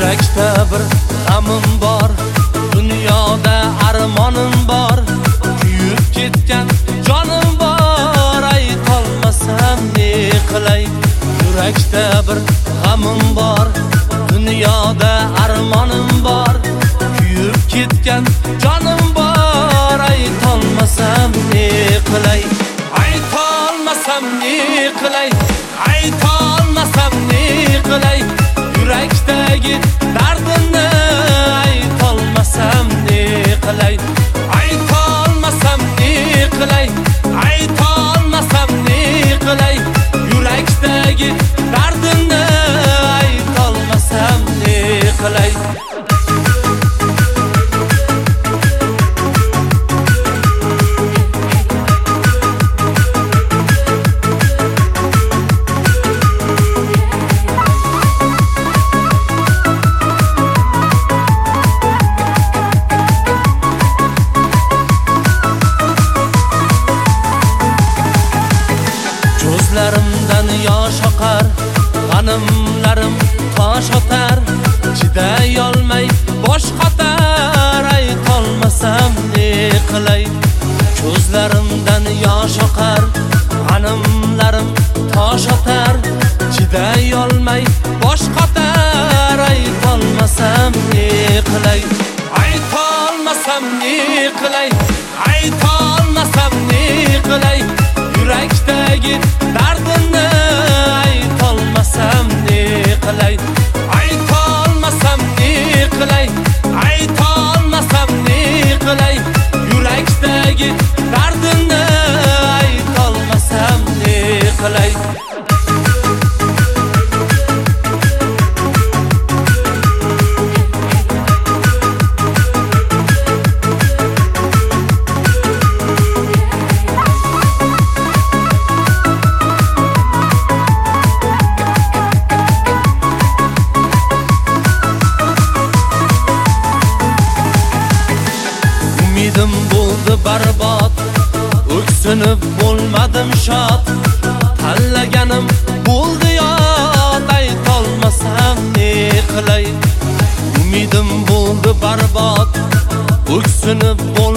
Yurakda bir g'amim bor, dunyoda armonim bor, kuyib ketgan jonim bor, aytolmasam ne qilay. Yurakda bir g'amim bor, dunyoda armonim bor, kuyib ketgan jonim bor, aytolmasam ne qilay. Aytolmasam ne qilay, aytolmasam ne qilay. Yurakdagi dardimni aytolmasam ne qilay. Aytolmasam ne qilay, aytolmasam ne qilay. Yurakdagi dardimni aytolmasam ne qilay. Ko'zlarimdan yosh oqar, g'animlarim tosh otar, chiday olmay bosh qotar, aytolmasam ne qilay. Ko'zlarimdan yosh oqar, g'animlarim tosh otar, chiday olmay bosh qotar, aytolmasam ne qilay. Aytolmasam ne qilay, aytolmasam ne qilay. Yurakdagi dardimni aytolmasam ne qilay. Aytolmasam ne qilay, aytolmasam ne qilay. Yurakdagi dardimni aytolmasam ne qilay. Umidim bo'ldi barbod, o'ksinib bo'lmadim shod, tanlaganim bo'ldi yod, aytolmasam ne qilay. Umidim bo'ldi barbod, o'ksinib